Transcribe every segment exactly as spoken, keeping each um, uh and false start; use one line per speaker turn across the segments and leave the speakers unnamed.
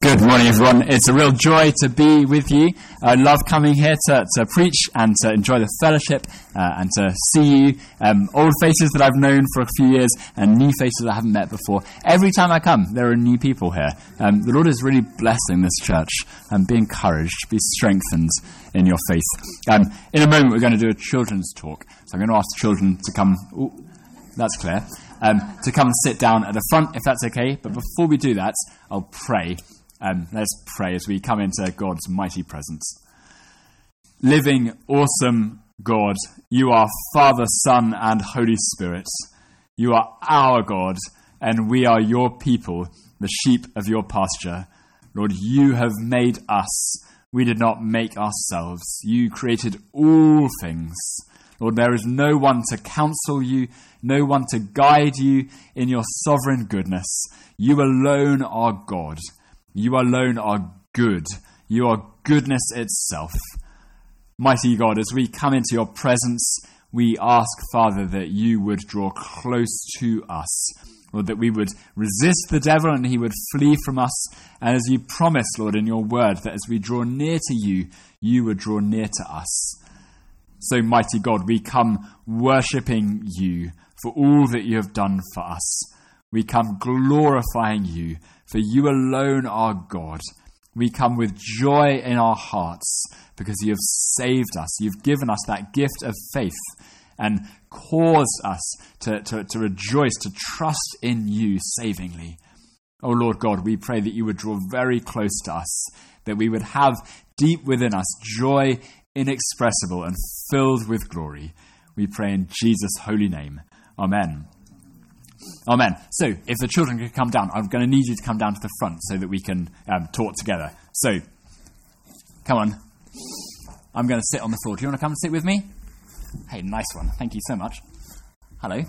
Good morning, everyone. It's a real joy to be with you. I love coming here to, to preach and to enjoy the fellowship uh, and to see you, um, old faces that I've known for a few years and new faces I haven't met before. Every time I come, there are new people here. Um, the Lord is really blessing this church. Um, be encouraged, be strengthened in your faith. Um, in a moment, we're going to do a children's talk. So I'm going to ask the children to come. Ooh, that's clear. Um, to come and sit down at the front, if that's okay. But before we do that, I'll pray. Um, let's pray as we come into God's mighty presence. Living, awesome God, you are Father, Son, and Holy Spirit. You are our God, and we are your people, the sheep of your pasture. Lord, you have made us. We did not make ourselves. You created all things. Lord, there is no one to counsel you, no one to guide you in your sovereign goodness. You alone are God. You alone are good. You are goodness itself. Mighty God, as we come into your presence, we ask, Father, that you would draw close to us. Lord, that we would resist the devil and he would flee from us. And as you promised, Lord, in your word, that as we draw near to you, you would draw near to us. So, mighty God, we come worshipping you for all that you have done for us. We come glorifying you, for you alone are God. We come with joy in our hearts because you have saved us. You've given us that gift of faith and caused us to, to, to rejoice, to trust in you savingly. Oh, Lord God, we pray that you would draw very close to us, that we would have deep within us joy inexpressible and filled with glory. We pray in Jesus' holy name. Amen. Amen. So, if the children could come down, I'm going to need you to come down to the front so that we can um, talk together. So, come on. I'm going to sit on the floor. Do you want to come and sit with me? Hey, nice one. Thank you so much. Hello.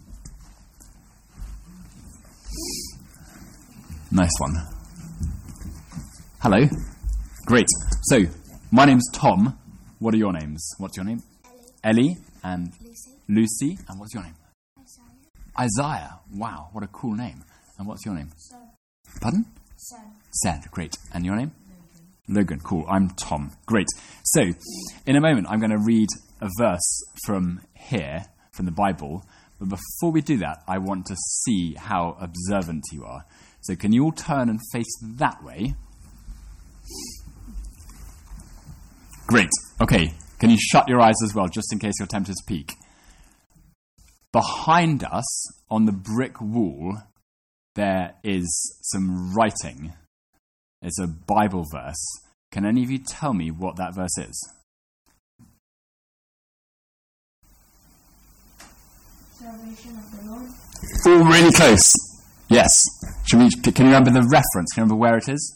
Nice one. Hello. Great. So, my name's Tom. What are your names? What's your name? Ellie. Ellie and Lucy. Lucy. And what's your name? Isaiah. Wow, what a cool name. And what's your name? Sed. Pardon? Sed. Sed, great. And your name? Logan. Logan, cool. I'm Tom. Great. So, in a moment, I'm going to read a verse from here, from the Bible. But before we do that, I want to see how observant you are. So, can you all turn and face that way? Great. Okay. Can you shut your eyes as well, just in case you're tempted to peek? Behind us, on the brick wall, there is some writing. It's a Bible verse. Can any of you tell me what that verse is?
Salvation of the Lord.
Oh, really close. Yes. Should we, can you remember the reference? Can you remember where it is?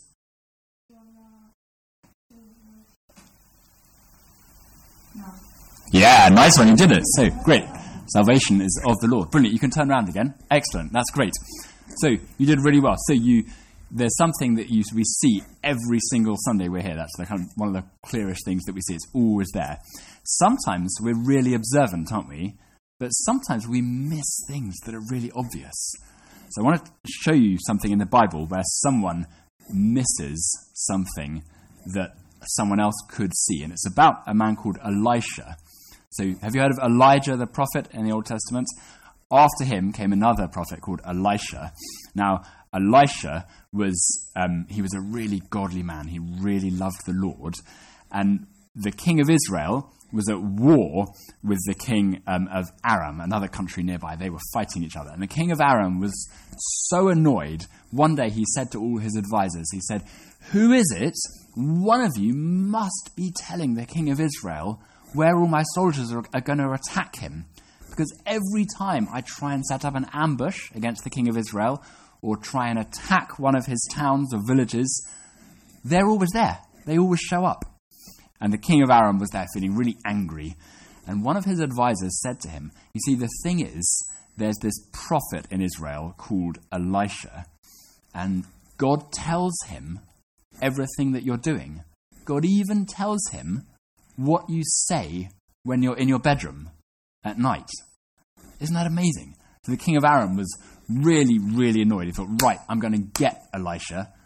No.
Yeah, nice one. You did it. So, great. Salvation is of the Lord. Brilliant. You can turn around again. Excellent. That's great. So you did really well. So you, there's something that you, we see every single Sunday we're here. That's the kind of one of the clearest things that we see. It's always there. Sometimes we're really observant, aren't we? But sometimes we miss things that are really obvious. So I want to show you something in the Bible where someone misses something that someone else could see. And it's about a man called Elisha. So have you heard of Elijah the prophet in the Old Testament? After him came another prophet called Elisha. Now, Elisha was, um, he was a really godly man. He really loved the Lord. And the king of Israel was at war with the king um, of Aram, another country nearby. They were fighting each other. And the king of Aram was so annoyed. One day he said to all his advisors, he said, "Who is it? One of you must be telling the king of Israel where all my soldiers are, are going to attack him. Because every time I try and set up an ambush against the king of Israel or try and attack one of his towns or villages, they're always there. They always show up." And the king of Aram was there feeling really angry. And one of his advisors said to him, "You see, the thing is, there's this prophet in Israel called Elisha. And God tells him everything that you're doing. God even tells him what you say when you're in your bedroom at night." Isn't that amazing? So the king of Aram was really, really annoyed. He thought, right, I'm going to get Elisha.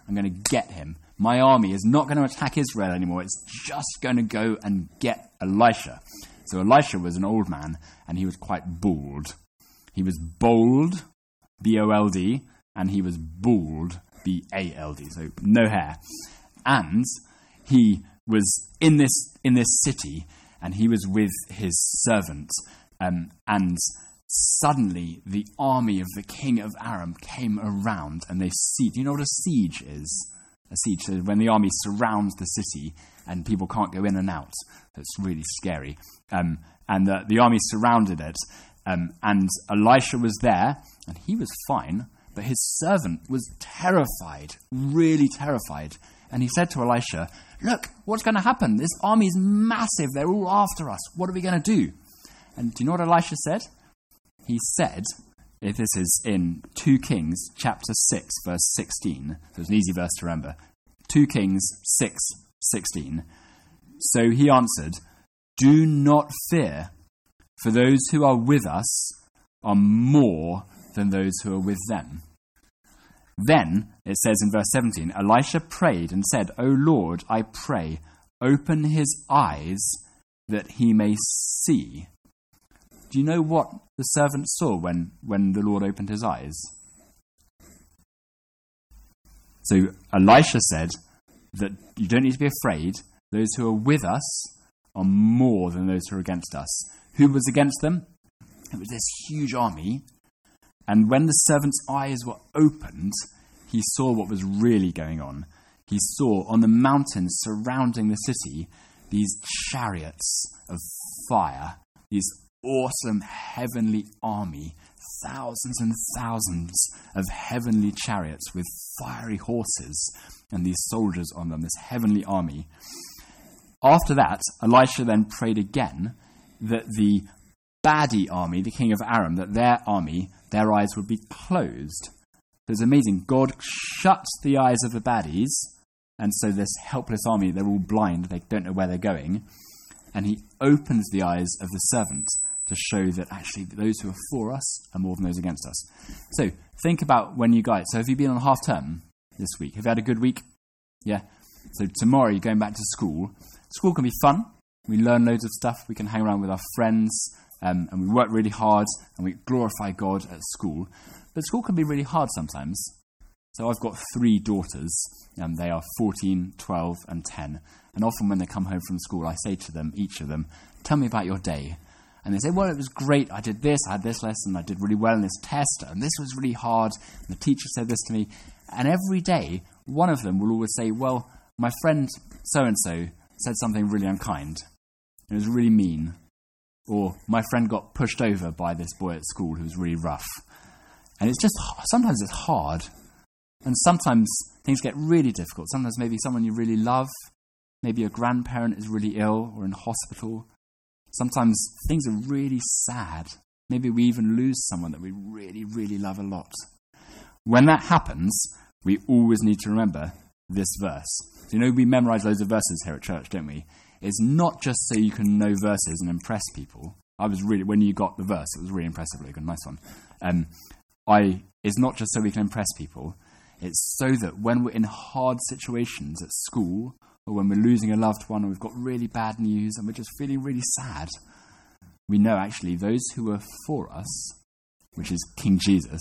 I'm going to get him. My army is not going to attack Israel anymore. It's just going to go and get Elisha. So Elisha was an old man, and he was quite bald. He was bold, B O L D, and he was bald, B A L D, so no hair. And he was in this in this city, and he was with his servant, um, and suddenly the army of the king of Aram came around, and they siege. Do you know what a siege is? A siege, so when the army surrounds the city, and people can't go in and out. It's really scary. Um, and the, the army surrounded it, um, and Elisha was there, and he was fine, but his servant was terrified, really terrified. And he said to Elisha, "Look, what's going to happen? This army is massive. They're all after us. What are we going to do?" And do you know what Elisha said? He said, if this is in Second Kings chapter six, verse sixteen, so it's an easy verse to remember. Second Kings six, sixteen. So he answered, "Do not fear, for those who are with us are more than those who are with them." Then, it says in verse seventeen, Elisha prayed and said, "O Lord, I pray, open his eyes that he may see." Do you know what the servant saw when, when the Lord opened his eyes? So Elisha said that you don't need to be afraid. Those who are with us are more than those who are against us. Who was against them? It was this huge army. And when the servant's eyes were opened, he saw what was really going on. He saw on the mountains surrounding the city these chariots of fire, these awesome heavenly army, thousands and thousands of heavenly chariots with fiery horses and these soldiers on them, this heavenly army. After that, Elisha then prayed again that the baddie army, the king of Aram, that their army, their eyes would be closed. It's amazing. God shuts the eyes of the baddies, and so this helpless army, they're all blind, they don't know where they're going, and he opens the eyes of the servant to show that actually those who are for us are more than those against us. So think about when you guys, so have you been on half term this week? Have you had a good week? Yeah. So tomorrow you're going back to school. School can be fun. We learn loads of stuff. We can hang around with our friends, um, and we work really hard, and we glorify God at school. But school can be really hard sometimes. So I've got three daughters, and they are fourteen, twelve, and ten. And often when they come home from school, I say to them, each of them, "Tell me about your day." And they say, "Well, it was great. I did this, I had this lesson, I did really well in this test, and this was really hard, and the teacher said this to me." And every day, one of them will always say, "Well, my friend so-and-so said something really unkind. It was really mean." Or, "My friend got pushed over by this boy at school who was really rough." And it's just, sometimes it's hard. And sometimes things get really difficult. Sometimes maybe someone you really love, maybe a grandparent is really ill or in hospital. Sometimes things are really sad. Maybe we even lose someone that we really, really love a lot. When that happens, we always need to remember this verse. So, you know, we memorize loads of verses here at church, don't we? It's not just so you can know verses and impress people. I was really, when you got the verse, it was really impressive, Logan. Nice one. Um, I, it's not just so we can impress people. It's so that when we're in hard situations at school, or when we're losing a loved one, or we've got really bad news, and we're just feeling really sad, we know actually those who are for us, which is King Jesus,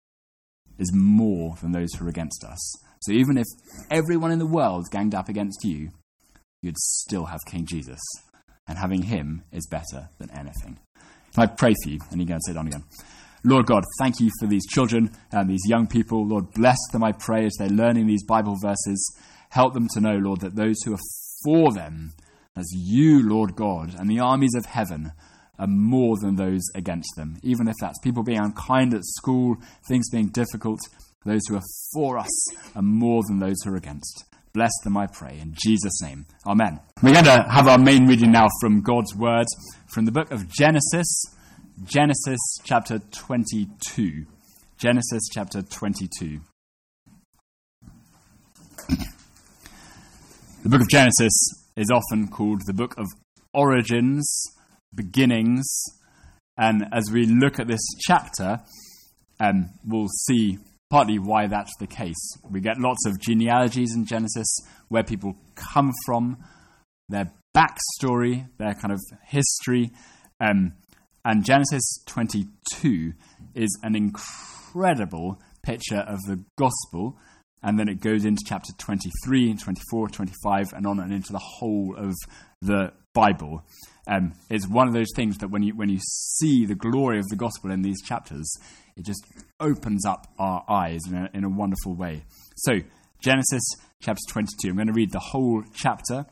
is more than those who are against us. So even if everyone in the world ganged up against you, you'd still have King Jesus. And having him is better than anything. Can I pray for you? And you go and sit down again. Lord God, thank you for these children and these young people. Lord, bless them, I pray, as they're learning these Bible verses. Help them to know, Lord, that those who are for them, as you, Lord God, and the armies of heaven, are more than those against them. Even if that's people being unkind at school, things being difficult, those who are for us are more than those who are against. Bless them, I pray, in Jesus' name. Amen. We're going to have our main reading now from God's Word, from the book of Genesis, Genesis chapter twenty-two. Genesis chapter twenty-two. The book of Genesis is often called the book of origins, beginnings, and as we look at this chapter, um, we'll see partly why that's the case. We get lots of genealogies in Genesis, where people come from, their backstory, their kind of history. Um, and Genesis twenty-two is an incredible picture of the gospel. And then it goes into chapter twenty-three and twenty-four, twenty-five, and on and into the whole of the Bible. Um, it's one of those things that when you when you see the glory of the gospel in these chapters, it just opens up our eyes in a, in a wonderful way. So, Genesis chapter twenty-two. I'm going to read the whole chapter,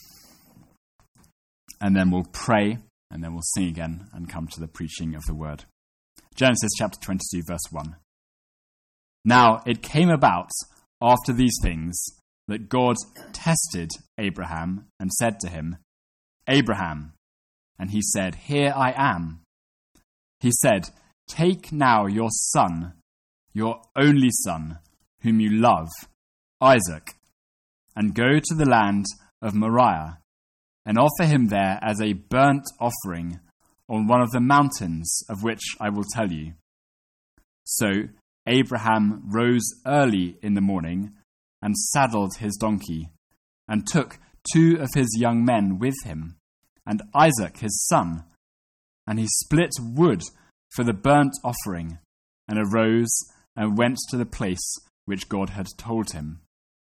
and then we'll pray, and then we'll sing again and come to the preaching of the word. Genesis chapter twenty-two, verse one. Now it came about after these things that God tested Abraham and said to him, Abraham. And he said, Here I am. He said, Take now your son, your only son, whom you love, Isaac, and go to the land of Moriah, and offer him there as a burnt offering on one of the mountains of which I will tell you. So Abraham rose early in the morning and saddled his donkey, and took two of his young men with him, and Isaac his son, and he split wood for the burnt offering, and arose and went to the place which God had told him.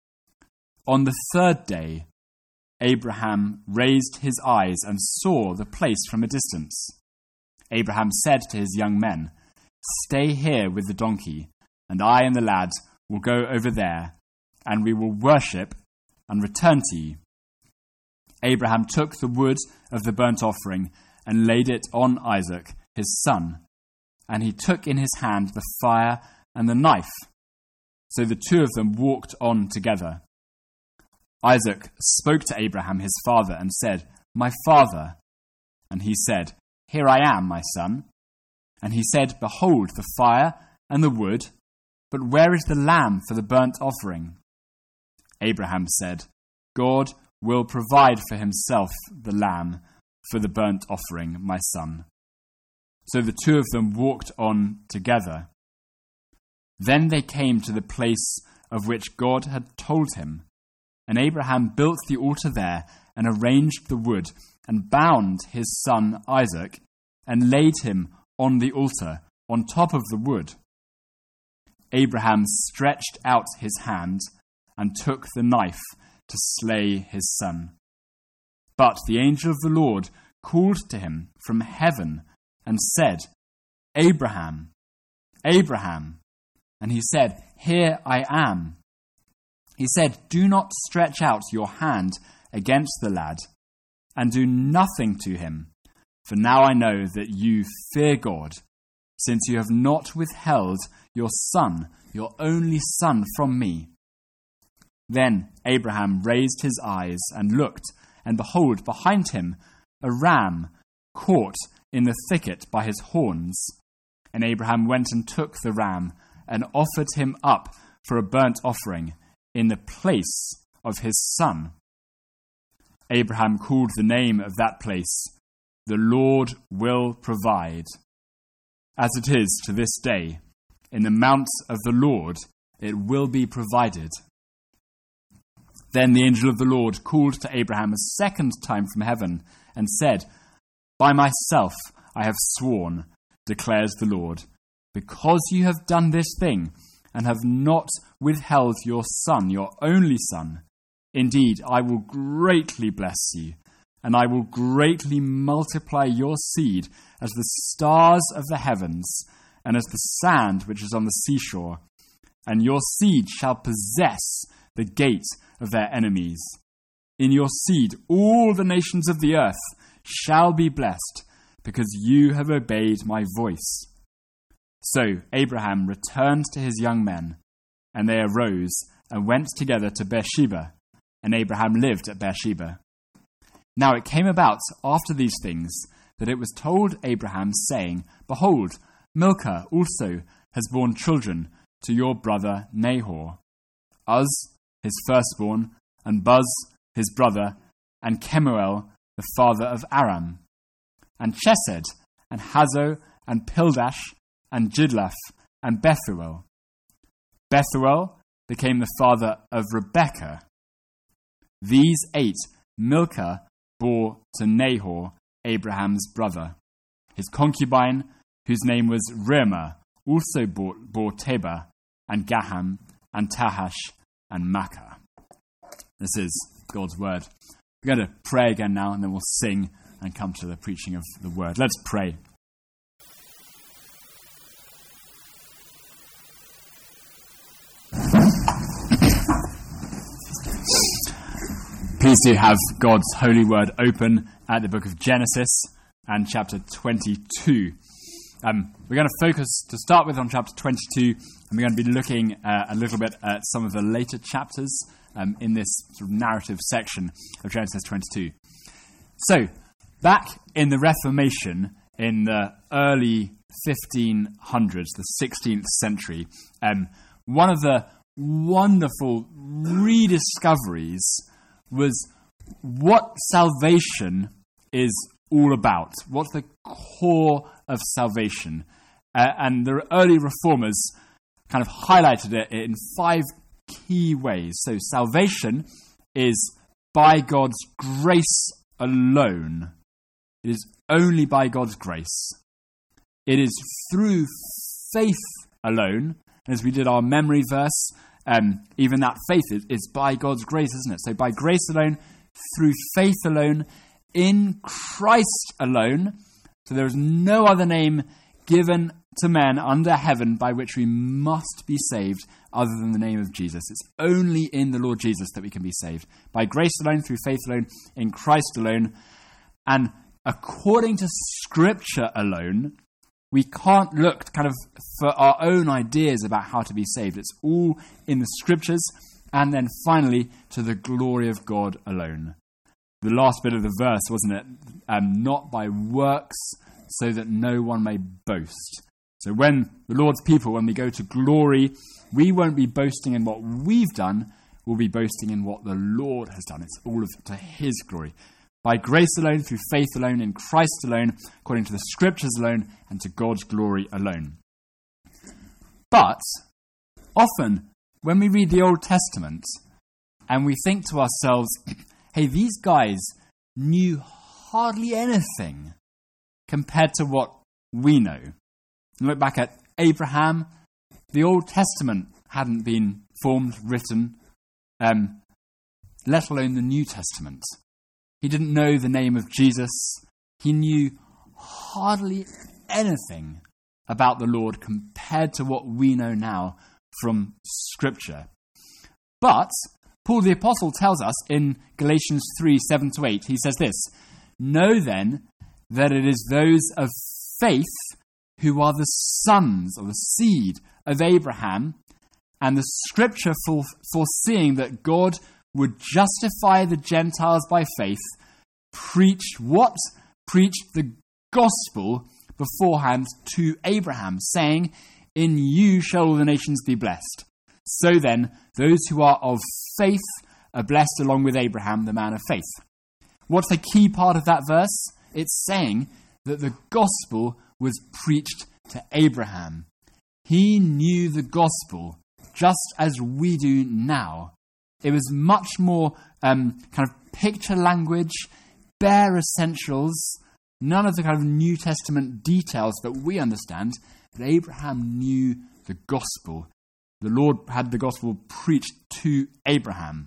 On the third day, Abraham raised his eyes and saw the place from a distance. Abraham said to his young men, Stay here with the donkey, and I and the lad will go over there, and we will worship and return to you. Abraham took the wood of the burnt offering and laid it on Isaac, his son, and he took in his hand the fire and the knife. So the two of them walked on together. Isaac spoke to Abraham his father and said, My father. And he said, Here I am, my son. And he said, Behold the fire and the wood, but where is the lamb for the burnt offering? Abraham said, God will provide for himself the lamb for the burnt offering, my son. So the two of them walked on together. Then they came to the place of which God had told him, and Abraham built the altar there and arranged the wood and bound his son Isaac and laid him on the altar on top of the wood. Abraham stretched out his hand and took the knife to slay his son. But the angel of the Lord called to him from heaven and said, Abraham, Abraham. And he said, Here I am. He said, Do not stretch out your hand against the lad, and do nothing to him, for now I know that you fear God, since you have not withheld your son, your only son, from me. Then Abraham raised his eyes and looked, and behold, behind him a ram caught in the thicket by his horns. And Abraham went and took the ram and offered him up for a burnt offering in the place of his son. Abraham called the name of that place, The Lord Will Provide. As it is to this day, in the mount of the Lord it will be provided. Then the angel of the Lord called to Abraham a second time from heaven and said, By myself I have sworn, declares the Lord, because you have done this thing and have not withheld your son, your only son. Indeed, I will greatly bless you, and I will greatly multiply your seed as the stars of the heavens and as the sand which is on the seashore. And your seed shall possess the gate of their enemies. In your seed all the nations of the earth shall be blessed, because you have obeyed my voice. So Abraham returned to his young men, and they arose and went together to Beersheba, and Abraham lived at Beersheba. Now it came about after these things that it was told Abraham, saying, Behold, Milcah also has borne children to your brother Nahor, Uz his firstborn, and Buz his brother, and Kemuel the father of Aram, and Chesed, and Hazo, and Pildash, and Jidlaph, and Bethuel. Bethuel became the father of Rebekah. These eight Milcah bore to Nahor, Abraham's brother. His concubine, whose name was Reumah, also bore, bore Tebah and Gaham and Tahash and Makkah. This is God's word. We're going to pray again now, and then we'll sing and come to the preaching of the word. Let's pray. Please do have God's holy word open at the book of Genesis and chapter twenty-two. Um, we're going to focus to start with on chapter twenty-two, and we're going to be looking uh, a little bit at some of the later chapters um, in this sort of narrative section of Genesis twenty-two. So, back in the Reformation in the early fifteen hundreds, the sixteenth century, um, one of the wonderful rediscoveries was what salvation is all about. What's the core of salvation? Uh, and the early reformers kind of highlighted it in five key ways. So salvation is by God's grace alone. It is only by God's grace. It is through faith alone. And as we did our memory verse, Um, even that faith is, is by God's grace, isn't it? So by grace alone, through faith alone, in Christ alone. So there is no other name given to men under heaven by which we must be saved other than the name of Jesus. It's only in the Lord Jesus that we can be saved. By grace alone, through faith alone, in Christ alone. And according to Scripture alone, we can't look kind of for our own ideas about how to be saved. It's all in the Scriptures. And then finally, to the glory of God alone. The last bit of the verse, wasn't it? Um, not by works, so that no one may boast. So when the Lord's people, when we go to glory, we won't be boasting in what we've done. We'll be boasting in what the Lord has done. It's all of to His glory. By grace alone, through faith alone, in Christ alone, according to the Scriptures alone, and to God's glory alone. But often, when we read the Old Testament, and we think to ourselves, hey, these guys knew hardly anything compared to what we know. And look back at Abraham. The Old Testament hadn't been formed, written, um, let alone the New Testament. He didn't know the name of Jesus. He knew hardly anything about the Lord compared to what we know now from Scripture. But Paul the Apostle tells us in Galatians three, seven to eight, he says this, "Know then that it is those of faith who are the sons or the seed of Abraham, and the Scripture foreseeing that God would justify the Gentiles by faith, preached what? Preached the gospel beforehand to Abraham, saying, in you shall all the nations be blessed. So then, those who are of faith are blessed along with Abraham, the man of faith." What's the key part of that verse? It's saying that the gospel was preached to Abraham. He knew the gospel just as we do now. It was much more um, kind of picture language, bare essentials, none of the kind of New Testament details that we understand. But Abraham knew the gospel. The Lord had the gospel preached to Abraham.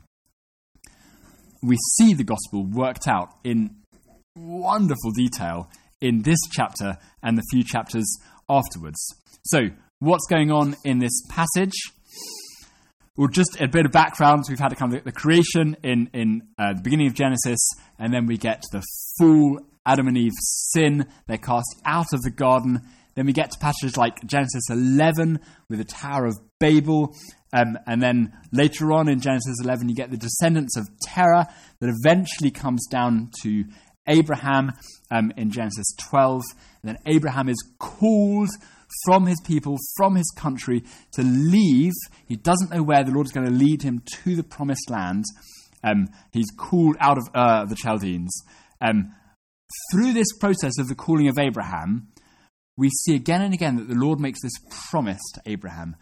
We see the gospel worked out in wonderful detail in this chapter and the few chapters afterwards. So, what's going on in this passage? Well, just a bit of background. We've had a kind of the creation in, in uh, the beginning of Genesis, and then we get the full Adam and Eve sin. They're cast out of the garden. Then we get to passages like Genesis eleven with the Tower of Babel. Um, and then later on in Genesis eleven, you get the descendants of Terah that eventually comes down to Abraham um, in Genesis twelve. And then Abraham is called from his people, from his country, to leave. He doesn't know where. The Lord is going to lead him to the promised land. Um, he's called out of uh, the Chaldeans. Um, through this process of the calling of Abraham, we see again and again that the Lord makes this promise to Abraham.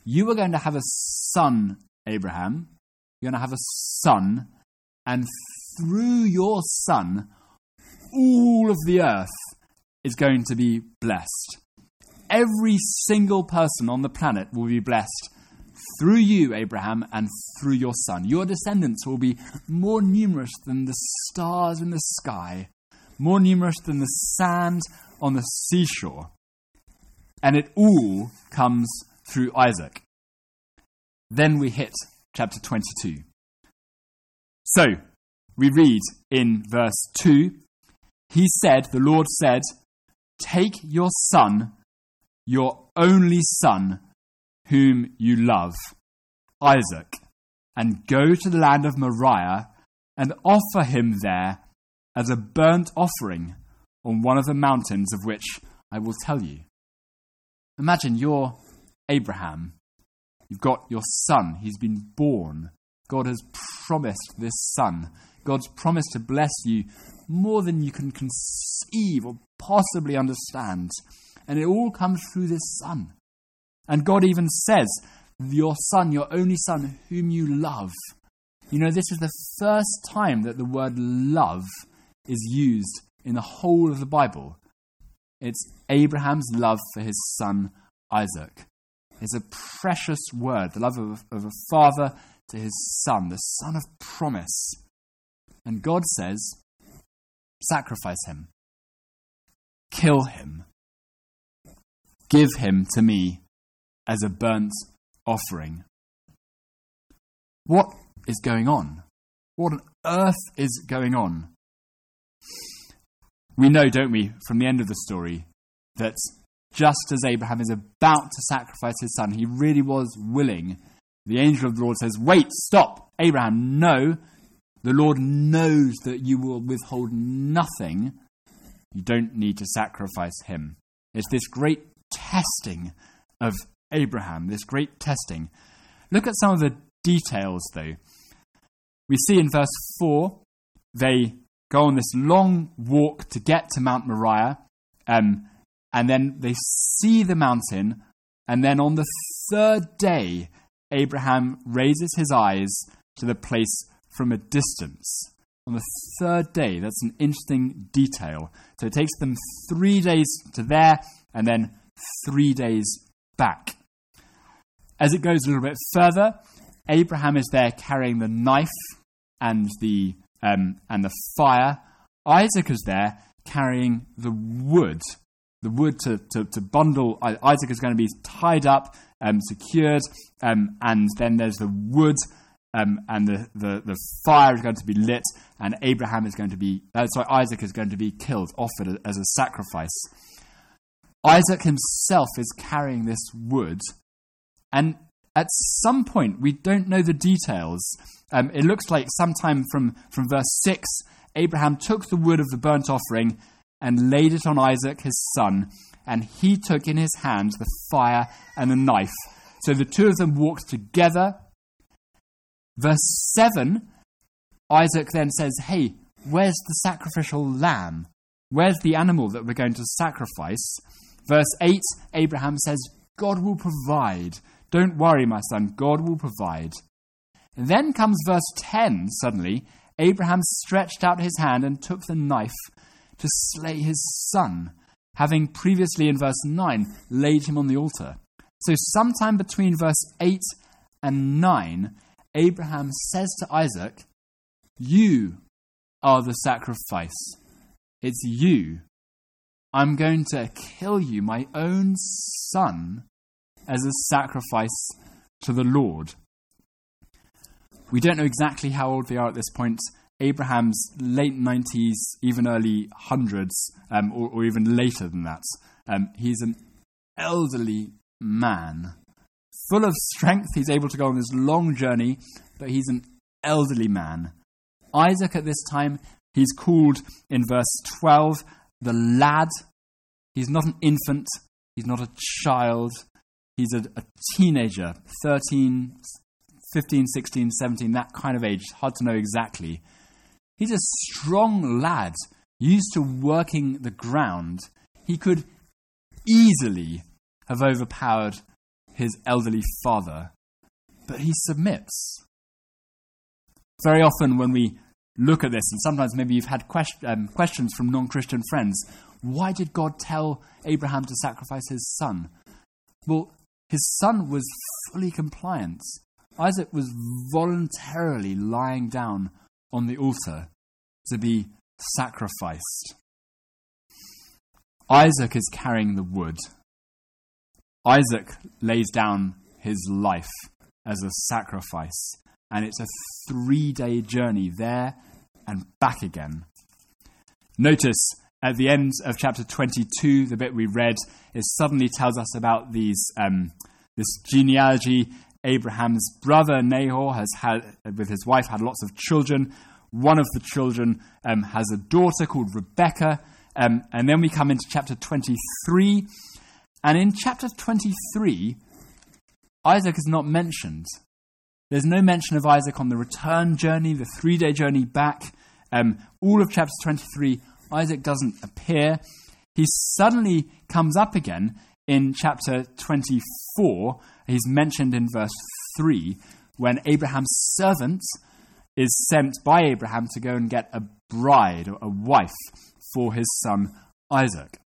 you are going to have a son, Abraham. You're going to have a son, and through your son, all of the earth is going to be blessed. Every single person on the planet will be blessed through you, Abraham, and through your son. Your descendants will be more numerous than the stars in the sky, more numerous than the sand on the seashore. And it all comes through Isaac. Then we hit chapter twenty-two. So, we read in verse two, he said, the Lord said, take your son, your only son, whom you love, Isaac, and go to the land of Moriah and offer him there as a burnt offering on one of the mountains of which I will tell you. Imagine you're Abraham. You've got your son. He's been born. God has promised this son. God's promised to bless you more than you can conceive or possibly understand. And it all comes through this son. And God even says, your son, your only son, whom you love. You know, this is the first time that the word love is used in the whole of the Bible. It's Abraham's love for his son Isaac. It's a precious word, the love of, of a father to his son, the son of promise. And God says, sacrifice him. Kill him. Give him to me as a burnt offering. What is going on? What on earth is going on? We know, don't we, from the end of the story, that just as Abraham is about to sacrifice his son, he really was willing. The angel of the Lord says, wait, stop, Abraham, no. The Lord knows that you will withhold nothing. You don't need to sacrifice him. It's this great testing of Abraham, this great testing. Look at some of the details, though. We see in verse four, they go on this long walk to get to Mount Moriah, um, and then they see the mountain, and then on the third day, Abraham raises his eyes to the place from a distance. On the third day, that's an interesting detail. So it takes them three days to there, and then three days back. As it goes a little bit further, Abraham is there carrying the knife and the um, and the fire. Isaac is there carrying the wood, the wood to, to, to bundle. Isaac is going to be tied up, um, secured, um, and then there's the wood, um, and the, the, the fire is going to be lit, and Abraham is going to be, uh, sorry, Isaac is going to be killed, offered as a sacrifice. Isaac himself is carrying this wood, and at some point, we don't know the details. Um, it looks like sometime from, from verse six, Abraham took the wood of the burnt offering and laid it on Isaac, his son, and he took in his hands the fire and the knife. So the two of them walked together. Verse seven, Isaac then says, hey, where's the sacrificial lamb? Where's the animal that we're going to sacrifice? Verse eight, Abraham says, God will provide. Don't worry, my son, God will provide. And then comes verse ten, suddenly. Abraham stretched out his hand and took the knife to slay his son, having previously in verse nine laid him on the altar. So sometime between verse eight and nine, Abraham says to Isaac, you are the sacrifice. It's you. I'm going to kill you, my own son, as a sacrifice to the Lord. We don't know exactly how old they are at this point. Abraham's late nineties, even early hundreds, um, or, or even later than that. Um, he's an elderly man, full of strength. He's able to go on this long journey, but he's an elderly man. Isaac at this time, he's called in verse twelve, the lad. He's not an infant. He's not a child. He's a, a teenager, thirteen, fifteen, sixteen, seventeen, that kind of age. It's hard to know exactly. He's a strong lad, used to working the ground. He could easily have overpowered his elderly father, but he submits. Very often when we look at this, and sometimes maybe you've had quest- um, questions from non-Christian friends, why did God tell Abraham to sacrifice his son? Well, his son was fully compliant. Isaac was voluntarily lying down on the altar to be sacrificed. Isaac is carrying the wood. Isaac lays down his life as a sacrifice, and it's a three-day journey there and back again. Notice at the end of chapter twenty-two, the bit we read, it suddenly tells us about these um, this genealogy. Abraham's brother Nahor has had, with his wife, had lots of children. One of the children um, has a daughter called Rebecca. Um, and then we come into chapter twenty-three. And in chapter twenty-three, Isaac is not mentioned. There's no mention of Isaac on the return journey, the three-day journey back. Um, all of chapter twenty-three, Isaac doesn't appear. He suddenly comes up again in chapter twenty-four. He's mentioned in verse three, when Abraham's servant is sent by Abraham to go and get a bride, or a wife, for his son Isaac.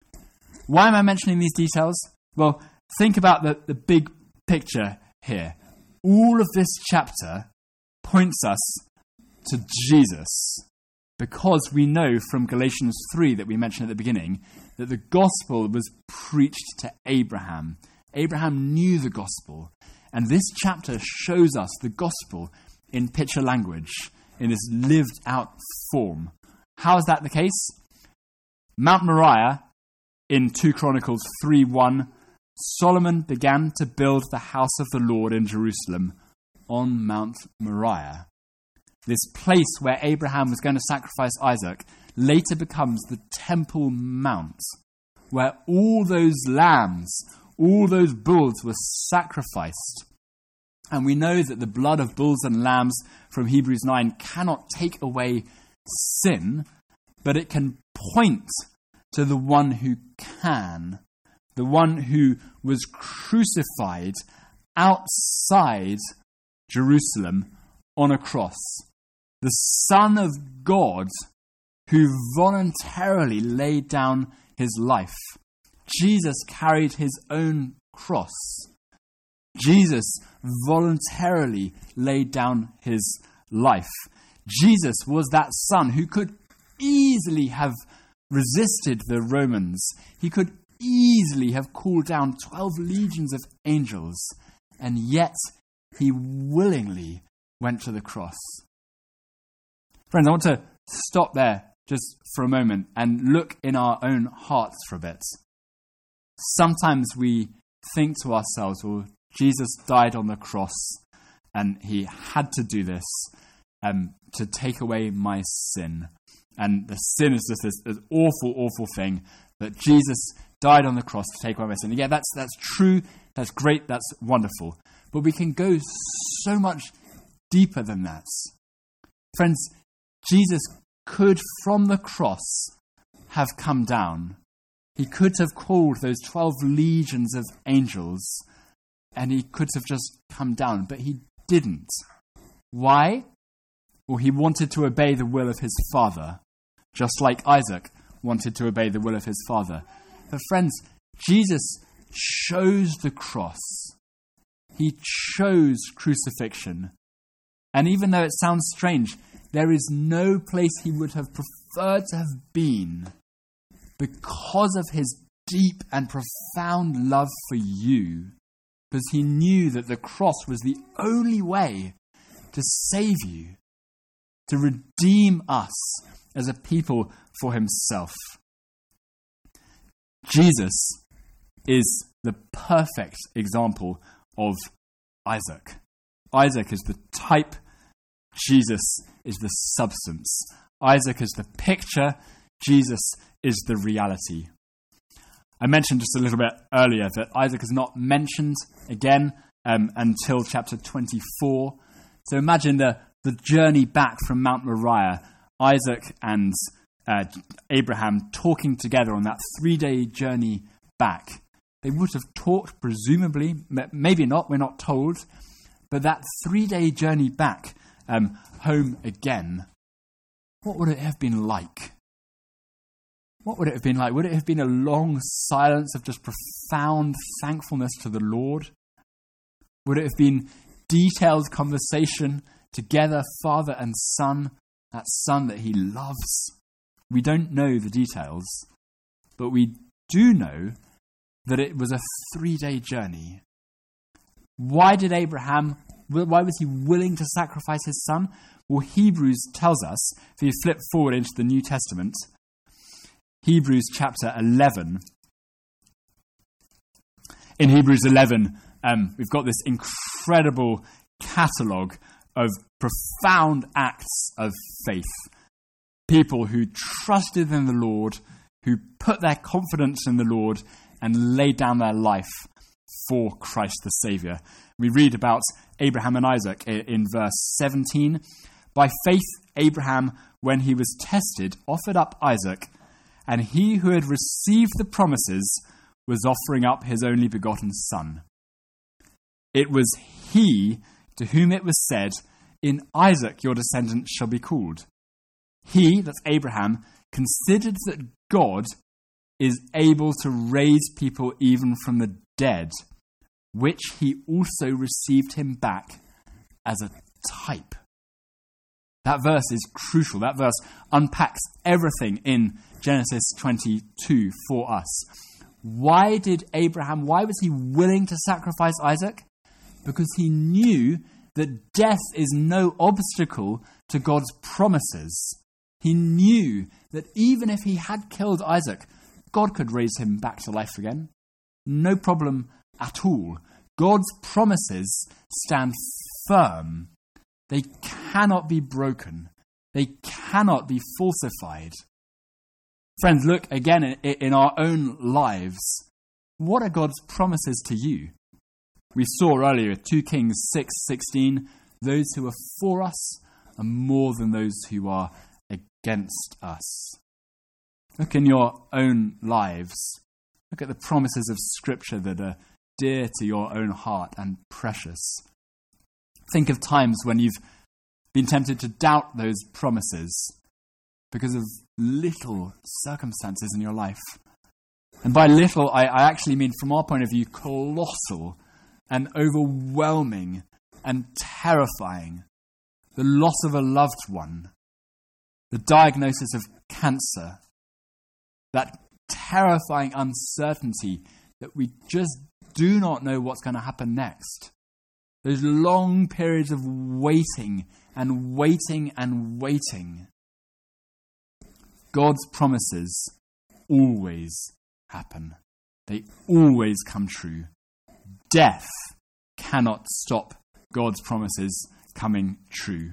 Why am I mentioning these details? Well, think about the, the big picture here. All of this chapter points us to Jesus, because we know from Galatians three that we mentioned at the beginning that the gospel was preached to Abraham. Abraham knew the gospel, and this chapter shows us the gospel in picture language, in this lived out form. How is that the case? Mount Moriah, in two Chronicles three one, Solomon began to build the house of the Lord in Jerusalem on Mount Moriah. This place where Abraham was going to sacrifice Isaac later becomes the Temple Mount, where all those lambs, all those bulls were sacrificed. And we know that the blood of bulls and lambs from Hebrews nine cannot take away sin, but it can point to the one who can, the one who was crucified outside Jerusalem on a cross, the Son of God who voluntarily laid down his life. Jesus carried his own cross. Jesus voluntarily laid down his life. Jesus was that son who could easily have resisted the Romans. He could easily have called down twelve legions of angels, and yet he willingly went to the cross. Friends, I want to stop there just for a moment and look in our own hearts for a bit. Sometimes we think to ourselves, well, Jesus died on the cross and he had to do this um, to take away my sin. And the sin is just this, this awful, awful thing that Jesus died on the cross to take away my sin. And yeah, that's, that's true, that's great, that's wonderful. But we can go so much deeper than that. Friends, Jesus could, from the cross, have come down. He could have called those twelve legions of angels, and he could have just come down, but he didn't. Why? Well, he wanted to obey the will of his Father, just like Isaac wanted to obey the will of his father. But friends, Jesus chose the cross. He chose crucifixion. And even though it sounds strange, there is no place he would have preferred to have been, because of his deep and profound love for you, because he knew that the cross was the only way to save you, to redeem us as a people for himself. Jesus is the perfect example of Isaac. Isaac is the type, Jesus is the substance. Isaac is the picture, Jesus is the reality. I mentioned just a little bit earlier that Isaac is not mentioned again um, until chapter twenty-four. So imagine the, the journey back from Mount Moriah, Isaac and uh, Abraham talking together on that three-day journey back. They would have talked, presumably, m- maybe not, we're not told, but that three-day journey back um, home again, what would it have been like? What would it have been like? Would it have been a long silence of just profound thankfulness to the Lord? Would it have been detailed conversation together, father and son, that son that he loves? We don't know the details, but we do know that it was a three-day journey. Why did Abraham, why was he willing to sacrifice his son? Well, Hebrews tells us, if you flip forward into the New Testament, Hebrews chapter eleven. In Hebrews eleven, um, we've got this incredible catalogue of profound acts of faith. People who trusted in the Lord, who put their confidence in the Lord and laid down their life for Christ the Saviour. We read about Abraham and Isaac in verse seventeen. By faith, Abraham, when he was tested, offered up Isaac, and he who had received the promises was offering up his only begotten son. It was he to whom it was said, in Isaac your descendants shall be called. He, that's Abraham, considered that God is able to raise people even from the dead, which he also received him back as a type. That verse is crucial. That verse unpacks everything in Genesis twenty-two for us. Why did Abraham, why was he willing to sacrifice Isaac? Because he knew that death is no obstacle to God's promises. He knew that even if he had killed Isaac, God could raise him back to life again. No problem at all. God's promises stand firm. They cannot be broken. They cannot be falsified. Friends, look again in our own lives. What are God's promises to you? We saw earlier, two Kings six sixteen, those who are for us are more than those who are against us. Look in your own lives. Look at the promises of Scripture that are dear to your own heart and precious. Think of times when you've been tempted to doubt those promises because of little circumstances in your life. And by little, I, I actually mean, from our point of view, colossal and overwhelming and terrifying. The loss of a loved one, the diagnosis of cancer, that terrifying uncertainty that we just do not know what's going to happen next. Those long periods of waiting and waiting and waiting. God's promises always happen. They always come true. Death cannot stop God's promises coming true.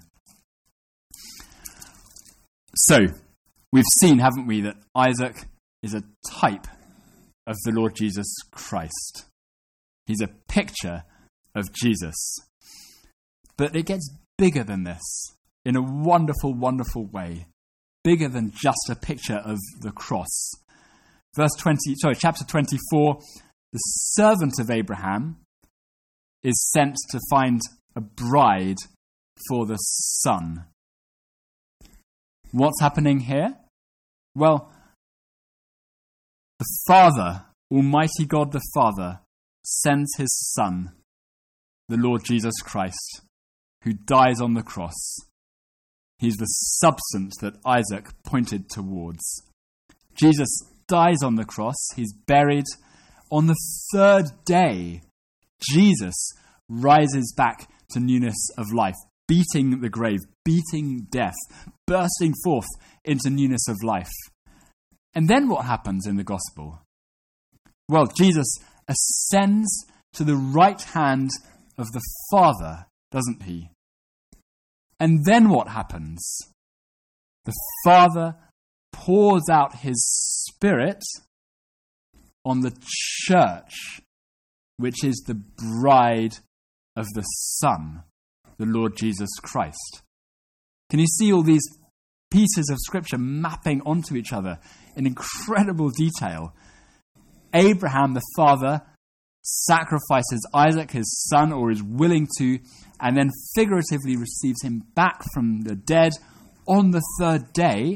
So, we've seen, haven't we, that Isaac is a type of the Lord Jesus Christ. He's a picture of Jesus. But it gets bigger than this in a wonderful, wonderful way. Bigger than just a picture of the cross. Verse twenty, sorry, chapter twenty-four, the servant of Abraham is sent to find a bride for the son. What's happening here? Well, the Father, Almighty God the Father, sends his Son, the Lord Jesus Christ, who dies on the cross. He's the substance that Isaac pointed towards. Jesus dies on the cross. He's buried. On the third day, Jesus rises back to newness of life, beating the grave, beating death, bursting forth into newness of life. And then what happens in the gospel? Well, Jesus ascends to the right hand of the Father, doesn't he? And then what happens? The Father pours out his Spirit on the church, which is the bride of the Son, the Lord Jesus Christ. Can you see all these pieces of Scripture mapping onto each other in incredible detail? Abraham, the father, sacrifices Isaac, his son, or is willing to, and then figuratively receives him back from the dead on the third day,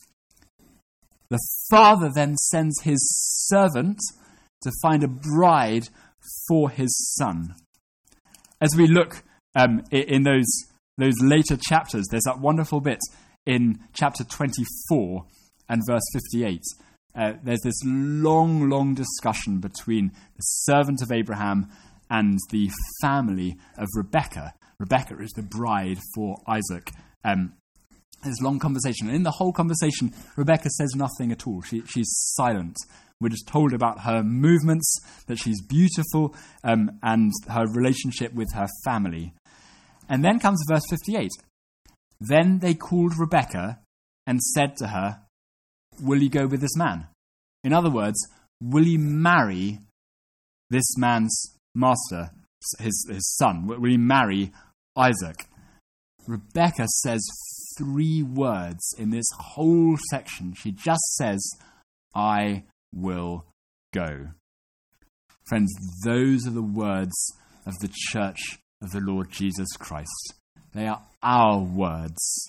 the father then sends his servant to find a bride for his son. As we look um, in those those later chapters, there's that wonderful bit in chapter twenty-four and verse fifty-eight. Uh, there's this long, long discussion between the servant of Abraham and the family of Rebekah. Rebekah is the bride for Isaac. Um, this long conversation. And in the whole conversation, Rebekah says nothing at all. She, she's silent. We're just told about her movements, that she's beautiful, um, and her relationship with her family. And then comes verse fifty-eight. Then they called Rebekah and said to her, will you go with this man? In other words, will you marry this man's master, his, his son? Will you marry Isaac? Rebekah says three words in this whole section. She just says, I will go. Friends, those are the words of the church of the Lord Jesus Christ. They are our words.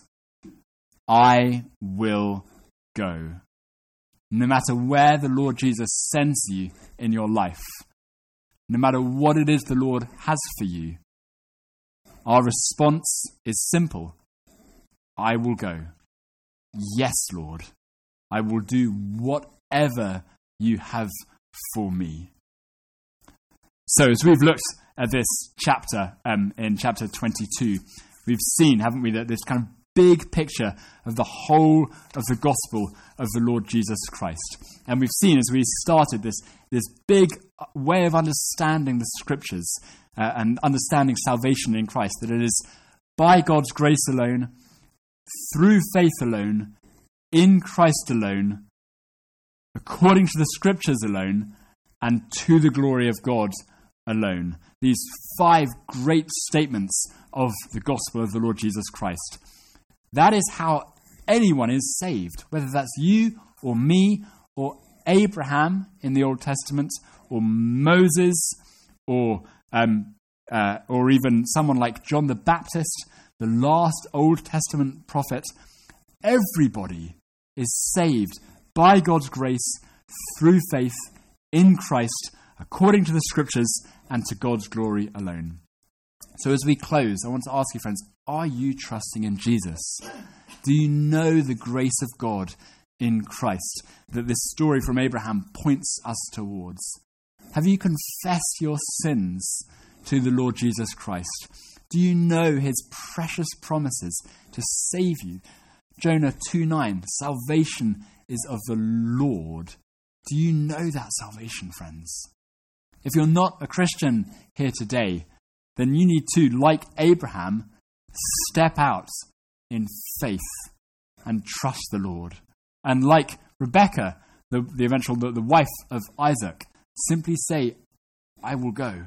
I will go. No matter where the Lord Jesus sends you in your life, no matter what it is the Lord has for you, our response is simple. I will go. Yes, Lord. I will do whatever you have for me. So as we've looked at this chapter, um, in chapter twenty-two, we've seen, haven't we, that this kind of big picture of the whole of the gospel of the Lord Jesus Christ. And we've seen as we started this, this big way of understanding the scriptures uh, and understanding salvation in Christ, that it is by God's grace alone, through faith alone, in Christ alone, according to the scriptures alone, and to the glory of God alone. These five great statements of the gospel of the Lord Jesus Christ. That is how anyone is saved, whether that's you or me or Abraham in the Old Testament or Moses or um, uh, or even someone like John the Baptist, the last Old Testament prophet. Everybody is saved by God's grace through faith in Christ, according to the scriptures and to God's glory alone. So as we close, I want to ask you, friends, are you trusting in Jesus? Do you know the grace of God in Christ that this story from Abraham points us towards? Have you confessed your sins to the Lord Jesus Christ? Do you know his precious promises to save you? Jonah two nine, salvation is of the Lord. Do you know that salvation, friends? If you're not a Christian here today, then you need to, like Abraham, step out in faith and trust the Lord. And like Rebekah, the, the eventual the, the wife of Isaac, simply say, I will go.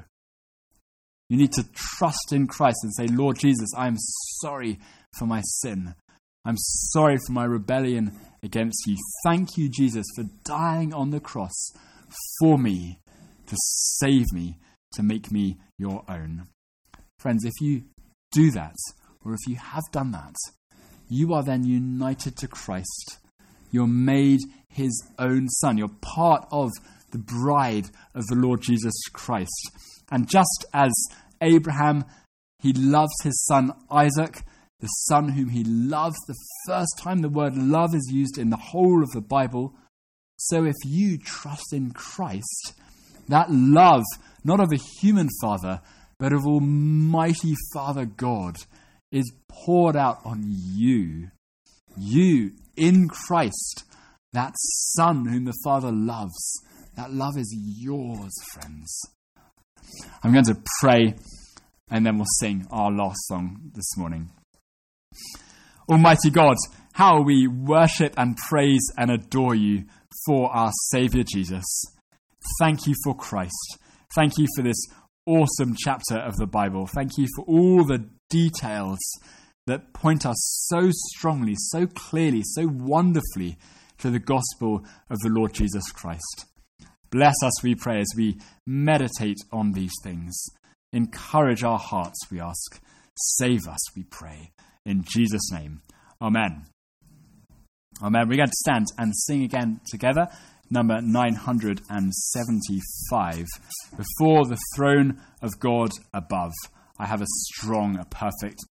You need to trust in Christ and say, Lord Jesus, I am sorry for my sin. I'm sorry for my rebellion against you. Thank you, Jesus, for dying on the cross for me, to save me, to make me your own. Friends, if you do that, or if you have done that, you are then united to Christ. You're made his own son. You're part of the bride of the Lord Jesus Christ. And just as Abraham, he loves his son Isaac, the son whom he loves, the first time the word love is used in the whole of the Bible, so if you trust in Christ, that love, not of a human father, but of Almighty Father God, is poured out on you. You, in Christ, that Son whom the Father loves. That love is yours, friends. I'm going to pray, and then we'll sing our last song this morning. Almighty God, how we worship and praise and adore you for our Saviour Jesus. Thank you for Christ. Thank you for this awesome chapter of the Bible. Thank you for all the details that point us so strongly, so clearly, so wonderfully to the gospel of the Lord Jesus Christ. Bless us, we pray, as we meditate on these things. Encourage our hearts, we ask. Save us, we pray. In Jesus' name, amen. Amen. We're going to stand and sing again together. Number nine hundred seventy-five. Before the throne of God above, I have a strong, a perfect